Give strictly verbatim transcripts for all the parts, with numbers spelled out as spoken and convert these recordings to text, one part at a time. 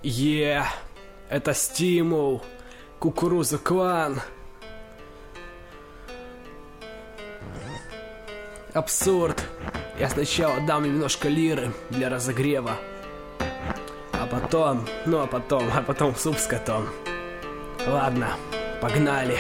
Е, это стимул. Кукуруза Клан. Абсурд. Я сначала дам немножко лиры для разогрева. А потом, ну а потом, а потом суп с котом. Ладно, погнали.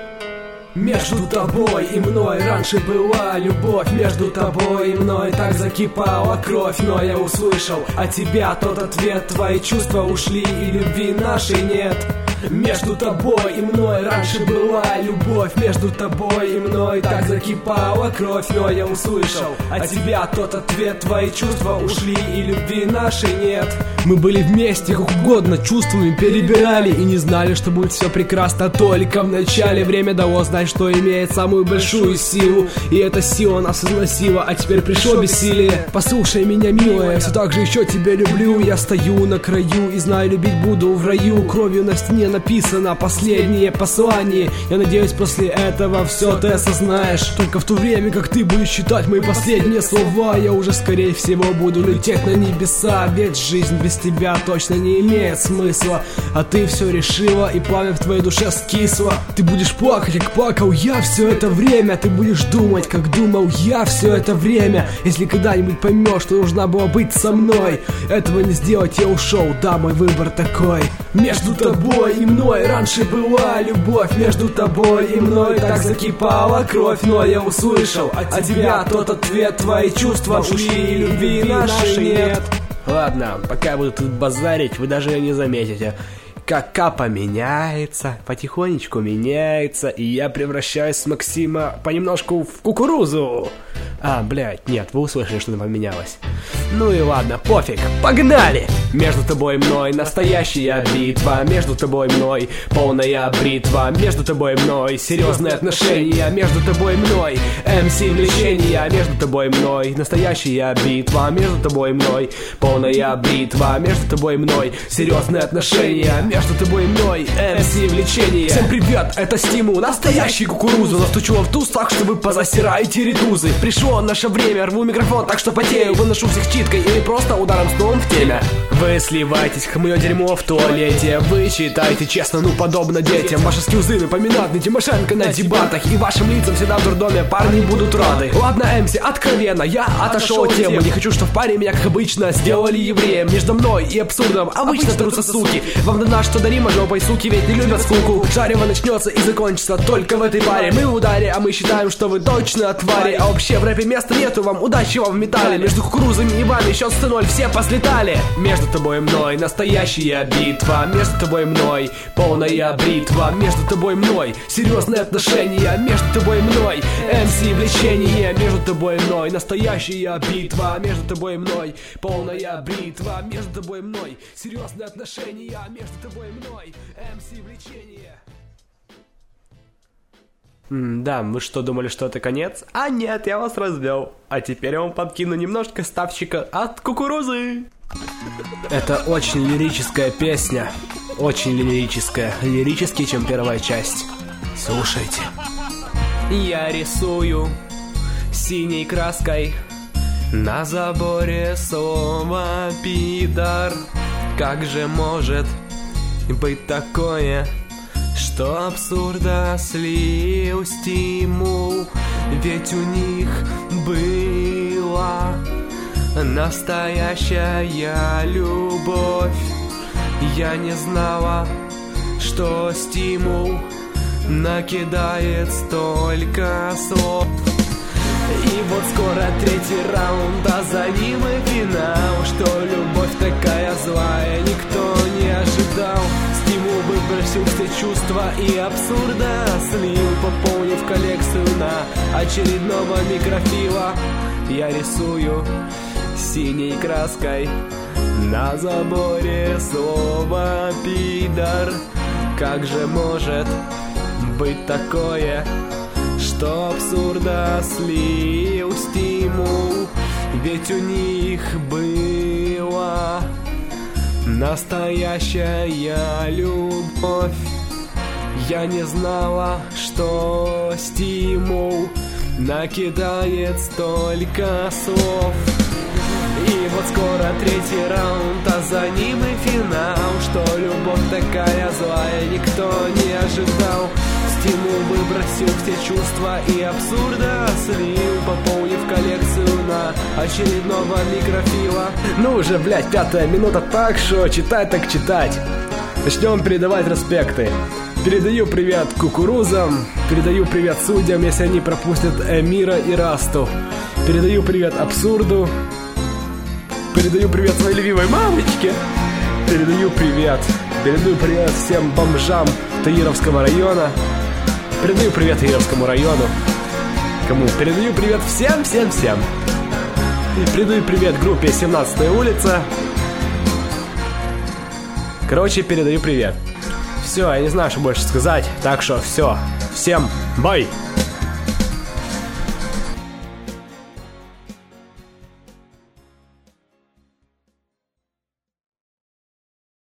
Между тобой и мной раньше была любовь. Между тобой и мной так закипала кровь. Но я услышал от тебя тот ответ. Твои чувства ушли и любви нашей нет. Между тобой и мной раньше была любовь. Между тобой и мной так закипала кровь. Но я услышал от тебя тот ответ. Твои чувства ушли и любви нашей нет. Мы были вместе, как угодно, чувствами перебирали и не знали, что будет все прекрасно. Только в начале время дало знать, что имеет самую большую силу. И эта сила нас износила, а теперь пришло бессилие. Послушай меня, милая, я все так же еще тебя люблю. Я стою на краю и знаю, любить буду в раю. Кровью на стене написано последнее послание. Я надеюсь, после этого все ты осознаешь. Только в то время, как ты будешь читать мои последние слова, я уже скорее всего буду лететь на небеса. Ведь жизнь без тебя точно не имеет смысла. А ты все решила, и пламя в твоей душе скисло. Ты будешь плакать, как плакал я все это время. Ты будешь думать, как думал я все это время. Если когда-нибудь поймешь, что нужна была быть со мной, этого не сделать, я ушел, да, мой выбор такой. Между тобой и мной раньше была любовь. Между тобой и мной так закипала кровь. Но я услышал от тебя тот ответ. Твои чувства ушли и любви нашей нет. Ладно, пока я буду тут базарить, вы даже не заметите, как капа меняется, потихонечку меняется, и я превращаюсь с Максима понемножку в кукурузу. А, блядь, нет, вы услышали, что она поменялась. Ну и ладно, пофиг, погнали! Между тобой и мной настоящая битва. Между тобой и мной полная бритва. Между тобой и мной серьезные отношения. Между тобой и мной эм си влечения. Между тобой и мной настоящая битва. Между тобой и мной полная бритва. Между тобой и мной серьезные отношения. Между тобой и мной эм си влечения. Всем привет, это стимул, настоящий кукурузу. Настучу в туз так, что вы позасираете ритузы. Пришло наше время, рву микрофон так, что потею. Выношу всех читкой или просто ударом с новым в теме. Вы сливаетесь, как мое дерьмо в туалете. Вы читаете честно, ну подобно детям. Ваши скилзы напоминают мне Тимошенко на дебатах. И вашим лицам всегда в дурдоме парни будут рады. Ладно, эм си, откровенно, я отошел от темы. Не хочу, что в паре меня, как обычно, сделали евреем. Между мной и абсурдом обычно трутся суки. Вам дана что дарима жопой, суки ведь не любят скуку. Жарево начнется и закончится только в этой паре. Мы в ударе, а мы считаем, что вы точно твари. А вообще в рэпе места нету вам, удачи вам в металле. Между кукурузами и вами счет сто ноль, все послетали. Между тобой и мной настоящая битва. Между тобой и мной полная бритва. Между тобой и мной серьезные отношения. Между тобой и мной эм си влечение. Между тобой и мной настоящая битва. Между тобой и мной полная бритва. Между тобой и мной серьезные отношения. Между тобой и мной эм си влечение. М да, вы что, думали, что это конец? А нет, я вас развел. А теперь я вам подкину немножко ставчика от кукурузы. Это очень лирическая песня. Очень лирическая. Лирическее, чем первая часть. Слушайте. Я рисую синей краской на заборе слово пидор. Как же может быть такое, что абсурда слил стимул? Ведь у них была настоящая любовь. Я не знала, что стимул накидает столько слов. И вот скоро третий раунд, а за ним и финал. Что любовь такая злая, никто не ожидал. Стимул выбросил все чувства и абсурда слил, пополнив коллекцию на очередного микрофила. Я рисую синей краской на заборе слово пидор. Как же может быть такое, что абсурда слил стимул? Ведь у них была настоящая любовь. Я не знала, что стимул накидает столько слов. И вот скоро третий раунд, а за ним и финал. такая злая, никто не ожидал. Стимул выбросил все чувства и абсурда слил, пополнив коллекцию на очередного микрофила. Ну уже, блядь, пятая минута, так что читать так читать. Начнем передавать респекты. Передаю привет кукурузам, передаю привет судьям, если они пропустят Эмира и Расту. Передаю привет абсурду. Передаю привет своей любимой мамочке. Передаю привет. Передаю привет всем бомжам Таировского района. Передаю привет Таировскому району. Кому? Передаю привет всем-всем-всем. И передаю привет группе семнадцатая улица. Короче, передаю привет. Все, я не знаю, что больше сказать. Так что все. Всем бай!